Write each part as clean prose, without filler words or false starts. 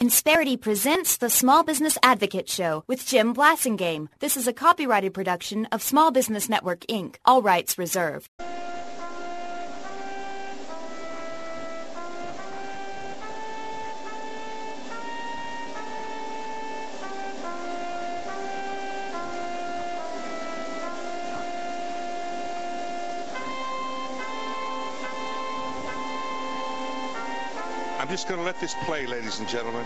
Insperity presents the Small Business Advocate Show with Jim Blasingame. This is a copyrighted production of Small Business Network, Inc. All rights reserved. I'm just going to let this play, ladies and gentlemen.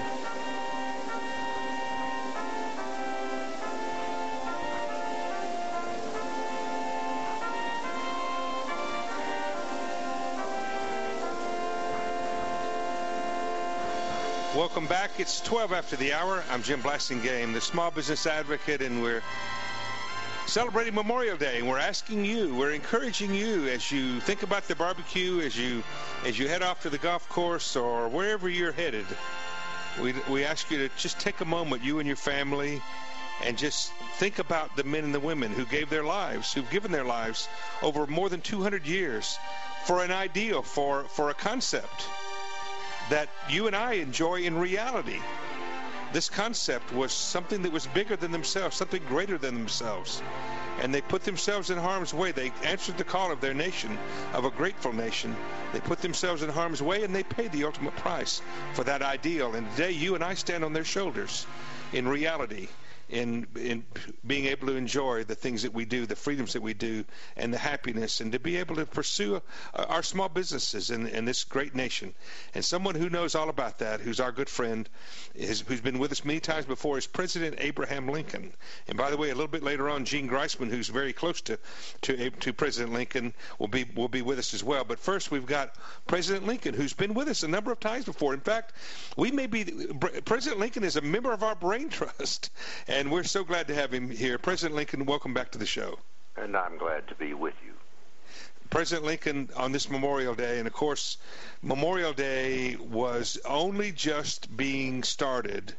Welcome back. It's 12 after the hour. I'm Jim Blasingame, the Small Business Advocate, and we're celebrating Memorial Day, and we're asking you, we're encouraging you as you think about the barbecue, as you head off to the golf course or wherever you're headed. We ask you to just take a moment, you and your family, and just think about the men and the women who gave their lives, who've given their lives over more than 200 years for an ideal, for a concept that you and I enjoy in reality. This concept was something that was bigger than themselves, something greater than themselves. And they put themselves in harm's way. They answered the call of their nation, of a grateful nation. They put themselves in harm's way, and they paid the ultimate price for that ideal. And today, you and I stand on their shoulders in reality, in being able to enjoy the things that we do, the freedoms that we do, and the happiness, and to be able to pursue our small businesses in this great nation. And someone who knows all about that, who's our good friend, who's been with us many times before, is President Abraham Lincoln. And by the way, a little bit later on, Gene Greisman, who's very close to President Lincoln, will be with us as well. But first, we've got President Lincoln, who's been with us a number of times before. In fact, President Lincoln is a member of our brain trust. And we're so glad to have him here. President Lincoln, welcome back to the show. And I'm glad to be with you. President Lincoln, on this Memorial Day, and of course, Memorial Day was only just being started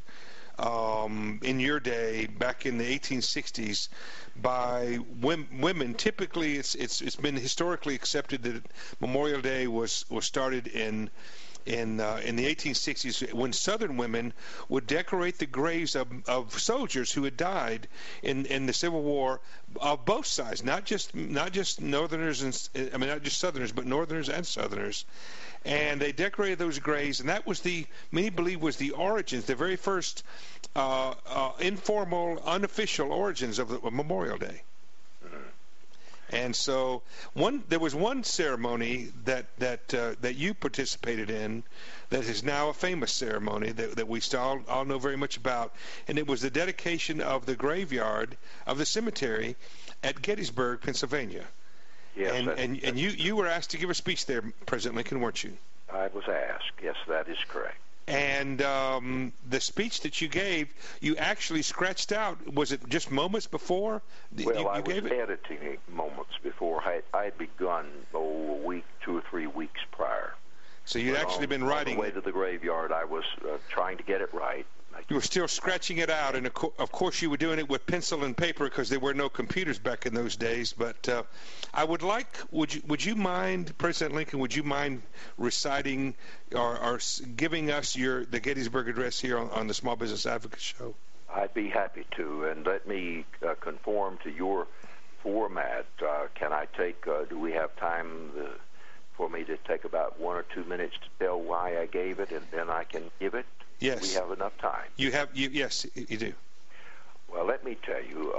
in your day, back in the 1860s, by women. Typically, it's been historically accepted that Memorial Day was started in the 1860s, when Southern women would decorate the graves of soldiers who had died in the Civil War of both sides, not just Northerners not just Southerners, but Northerners and Southerners. And they decorated those graves, and that was many believe was the origins, the very first informal, unofficial origins of Memorial Day. And so there was one ceremony that you participated in that is now a famous ceremony that we all know very much about, and it was the dedication of the graveyard of the cemetery at Gettysburg, Pennsylvania. Yes, and you were asked to give a speech there, President Lincoln, weren't you? I was asked. Yes, that is correct. And the speech that you gave, you actually scratched out. Was it just moments before? Well, I was editing it moments before. I had begun a week, 2 or 3 weeks prior. So you'd actually been writing. On the way to the graveyard, I was trying to get it right. You were still scratching it out, and of course you were doing it with pencil and paper because there were no computers back in those days. But would you mind, President Lincoln, would you mind reciting or giving us the Gettysburg Address here on the Small Business Advocate Show? I'd be happy to, and let me conform to your format. Can I take? Do we have time for me to take about 1 or 2 minutes to tell why I gave it, and then I can give it? Yes. We have enough time. Yes, you do. Well, let me tell you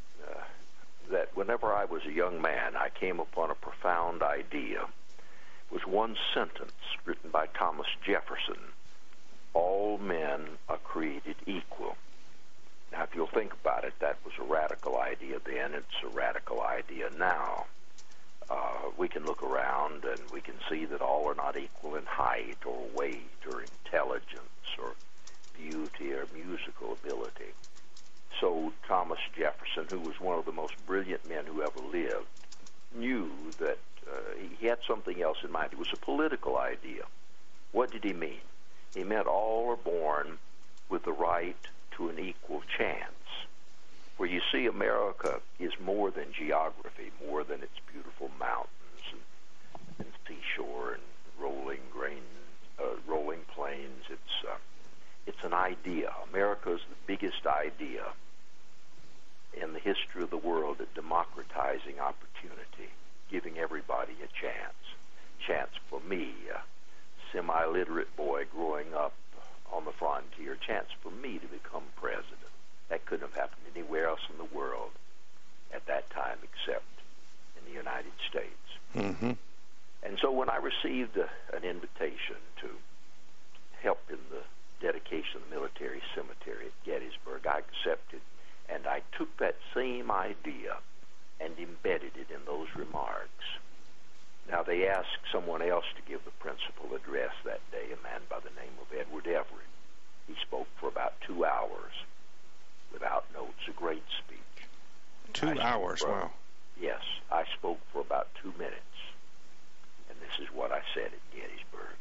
that whenever I was a young man, I came upon a profound idea. It was one sentence written by Thomas Jefferson: all men are created equal. Now, if you'll think about it, that was a radical idea then. It's a radical idea now. We can look around and we can see that all are not equal in height or weight or intelligence or beauty or musical ability. So Thomas Jefferson, who was one of the most brilliant men who ever lived, knew that he had something else in mind. It was a political idea. What did he mean? He meant all are born with the right to an equal chance. Where you see, America is more than geography, more than its beautiful mountains and seashore and rolling plains. It's an an idea. America is the biggest idea in the history of the world at democratizing opportunity, giving everybody a chance. Chance for me, a semi-literate boy growing up on the frontier, chance for me to become president. That couldn't have happened anywhere else in the world at that time except in the United States. Mm-hmm. And so when I received an invitation to help in the dedication of the military cemetery at Gettysburg, I accepted, and I took that same idea and embedded it in those remarks. Now, they asked someone else to give the principal address that day, a man by the name of Edward Everett. He spoke for about 2 hours without notes, a great speech. 2 hours, wow. Yes, I spoke for about 2 minutes, and this is what I said at Gettysburg.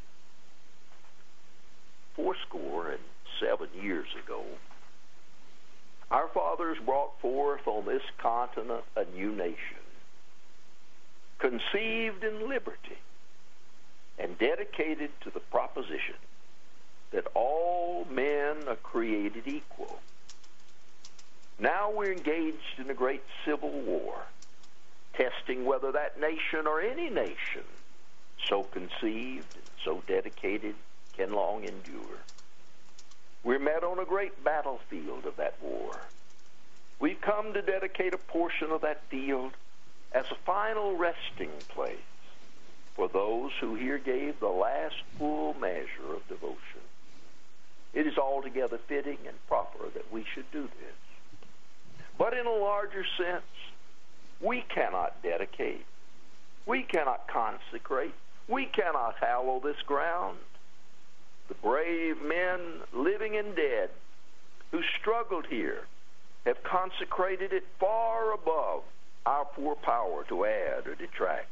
87 years ago, our fathers brought forth on this continent a new nation, conceived in liberty and dedicated to the proposition that all men are created equal. Now we're engaged in a great civil war, testing whether that nation or any nation so conceived and so dedicated can long endure. We're met on a great battlefield of that war. We've come to dedicate a portion of that field as a final resting place for those who here gave the last full measure of devotion. It is altogether fitting and proper that we should do this. But in a larger sense, we cannot dedicate, we cannot consecrate, we cannot hallow this ground. The brave men, living and dead, who struggled here, have consecrated it far above our poor power to add or detract.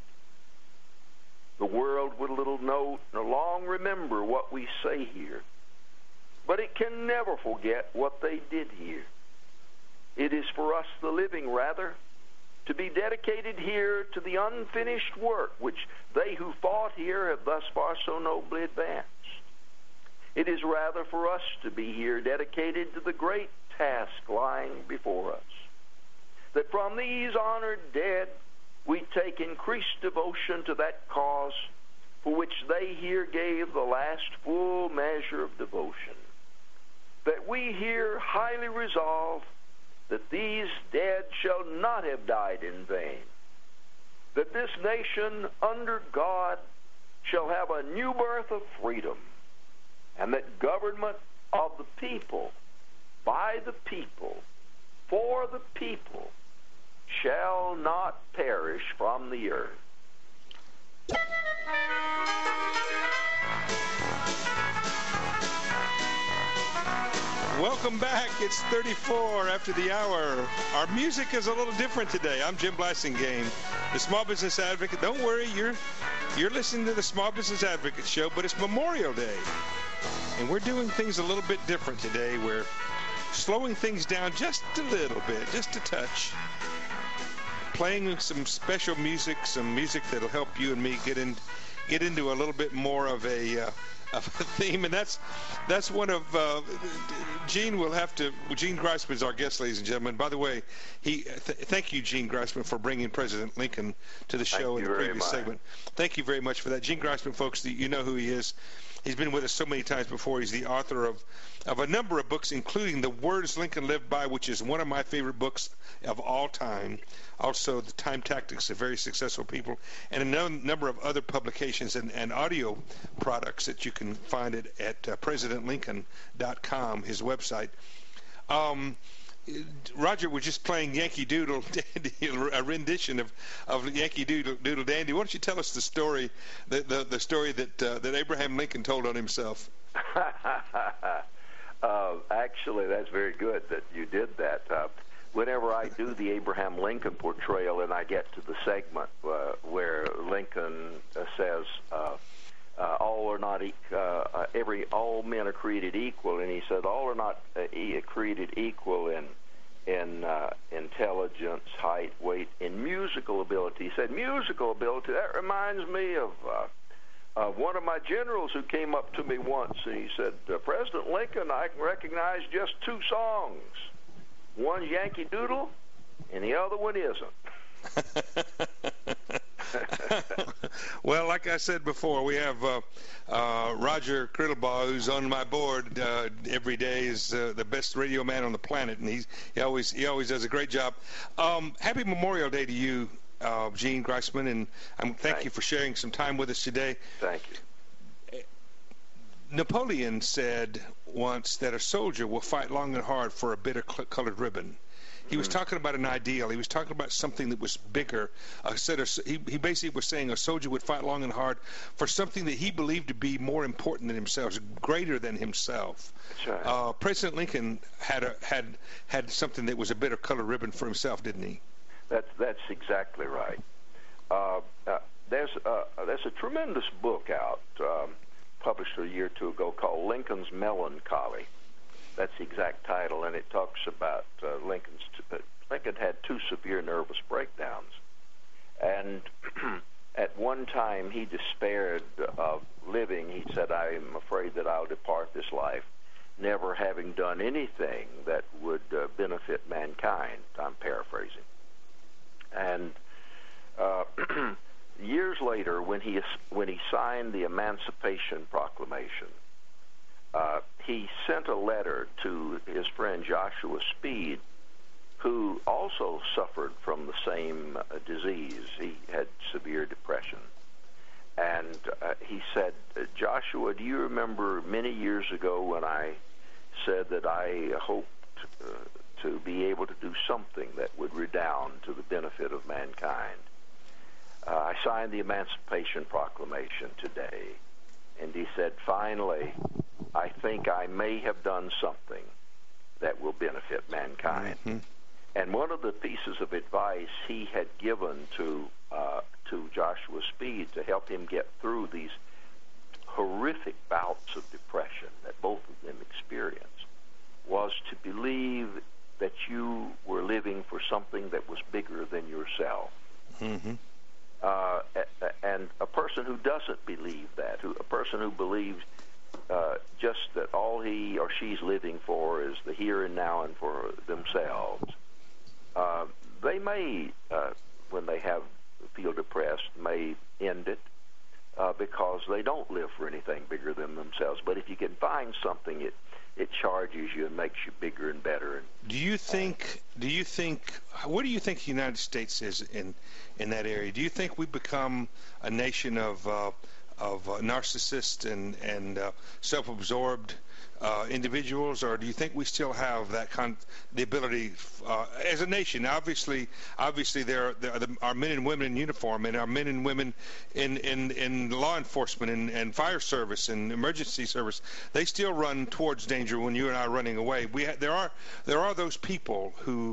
The world would little note nor long remember what we say here, but it can never forget what they did here. It is for us, the living, rather, to be dedicated here to the unfinished work which they who fought here have thus far so nobly advanced. It is rather for us to be here dedicated to the great task lying before us, that from these honored dead we take increased devotion to that cause for which they here gave the last full measure of devotion, that we here highly resolve that these dead shall not have died in vain, that this nation under God shall have a new birth of freedom, and that government of the people, by the people, for the people, shall not perish from the earth. Welcome back. It's 34 after the hour. Our music is a little different today. I'm Jim Blassingame, the Small Business Advocate. Don't worry, you're listening to the Small Business Advocate Show, but it's Memorial Day. And we're doing things a little bit different today. We're slowing things down just a little bit, just a touch. Playing some special music, some music that'll help you and me get into a little bit more of a theme, and that's one of Gene will have to. Gene Greisman is our guest, ladies and gentlemen. By the way, thank you, Gene Greisman, for bringing President Lincoln to the show in the previous segment. Thank you very much for that, Gene Greisman, folks. You know who he is. He's been with us so many times before. He's the author of a number of books, including The Words Lincoln Lived By, which is one of my favorite books of all time. Also, The Time Tactics of Very Successful People, and a number of other publications and audio products that you can find at PresidentLincoln.com, his website. Roger, we're just playing Yankee Doodle Dandy, a rendition of Yankee Doodle Dandy. Why don't you tell us the story, the story that Abraham Lincoln told on himself? Actually, that's very good that you did that. Whenever I do the Abraham Lincoln portrayal and I get to the segment where Lincoln says all men are created equal, and he said all are not created equal in intelligence, height, weight, and musical ability. He said musical ability. That reminds me of One of my generals who came up to me once, and he said, President Lincoln, I can recognize just two songs. One's Yankee Doodle, and the other one isn't. Well, like I said before, we have Roger Crittlebaugh, who's on my board every day, is the best radio man on the planet, and he always does a great job. Happy Memorial Day to you, Gene Greisman, and thank you for sharing some time with us today. Thank you. Napoleon said once that a soldier will fight long and hard for a bitter colored ribbon. He was talking about an ideal. He was talking about something that was bigger. He basically was saying a soldier would fight long and hard for something that he believed to be more important than himself, greater than himself. That's right. President Lincoln had something that was a bitter colored ribbon for himself, didn't he? That's exactly right. There's a tremendous book out, published a year or two ago, called Lincoln's Melancholy. That's the exact title, and it talks about Lincoln had two severe nervous breakdowns, and at one time he despaired of living. He said, "I am afraid that I'll depart this life, never having done anything that would benefit mankind." I'm paraphrasing. And years later, when he signed the Emancipation Proclamation, he sent a letter to his friend Joshua Speed, who also suffered from the same disease. He had severe depression. And he said, "Joshua, do you remember many years ago when I said that I hoped to be able to do something that would redound to the benefit of mankind? I signed the Emancipation Proclamation today." And he said, "Finally, I think I may have done something that will benefit mankind." Mm-hmm. And one of the pieces of advice he had given to Joshua Speed to help him get through these horrific bouts of depression that both of them experienced was to believe that you were living for something that was bigger than yourself. Mm-hmm. And a person who doesn't believe that, a person who believes just that all he or she's living for is the here and now and for themselves, they may, when they feel depressed, may end it because they don't live for anything bigger than themselves. But if you can find something, it charges you and makes you bigger and better. Do you think? Where do you think the United States is in that area? Do you think we become a nation of narcissists and self-absorbed individuals, or do you think we still have that the ability as a nation? Obviously, there are men and women in uniform, and our men and women in law enforcement and fire service and emergency service. They still run towards danger when you and I are running away. There are those people who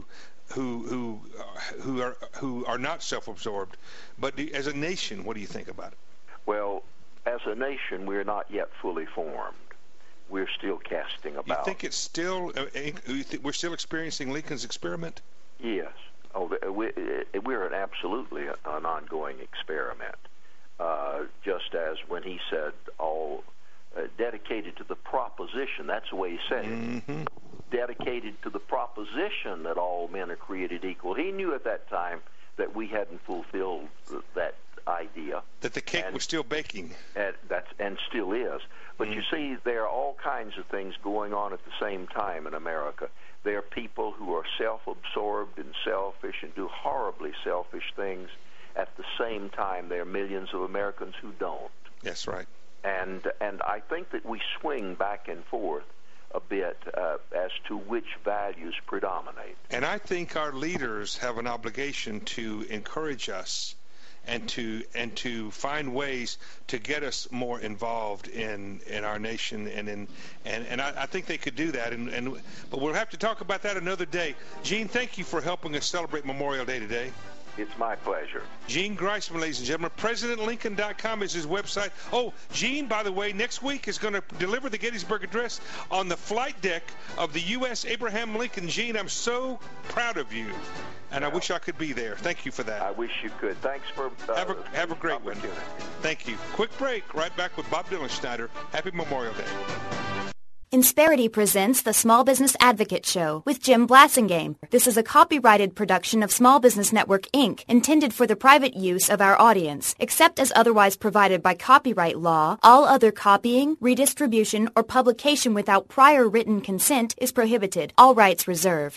are not self-absorbed. But as a nation, what do you think about it? Well, as a nation, we're not yet fully formed. We're still casting about. You think it's still? We're still experiencing Lincoln's experiment? Yes. Oh, we're absolutely an ongoing experiment. Just as when he said, "All dedicated to the proposition." That's the way he said it. Mm-hmm. Dedicated to the proposition that all men are created equal. He knew at that time that we hadn't fulfilled that idea. That the cake was still baking. And still is. But you see, there are all kinds of things going on at the same time in America. There are people who are self-absorbed and selfish and do horribly selfish things. At the same time, there are millions of Americans who don't. That's right. And I think that we swing back and forth a bit as to which values predominate. And I think our leaders have an obligation to encourage us and to find ways to get us more involved in our nation, and I think they could do that. But we'll have to talk about that another day. Gene, thank you for helping us celebrate Memorial Day today. It's my pleasure. Gene Greisman, ladies and gentlemen. PresidentLincoln.com is his website. Oh, Gene, by the way, next week is going to deliver the Gettysburg Address on the flight deck of the U.S. Abraham Lincoln. Gene, I'm so proud of you, and I wish I could be there. Thank you for that. I wish you could. Thanks for have a great one. Thank you. Quick break. Right back with Bob Dylan Schneider. Happy Memorial Day. Insperity presents the Small Business Advocate Show with Jim Blasingame. This is a copyrighted production of Small Business Network, Inc., intended for the private use of our audience. Except as otherwise provided by copyright law, all other copying, redistribution, or publication without prior written consent is prohibited. All rights reserved.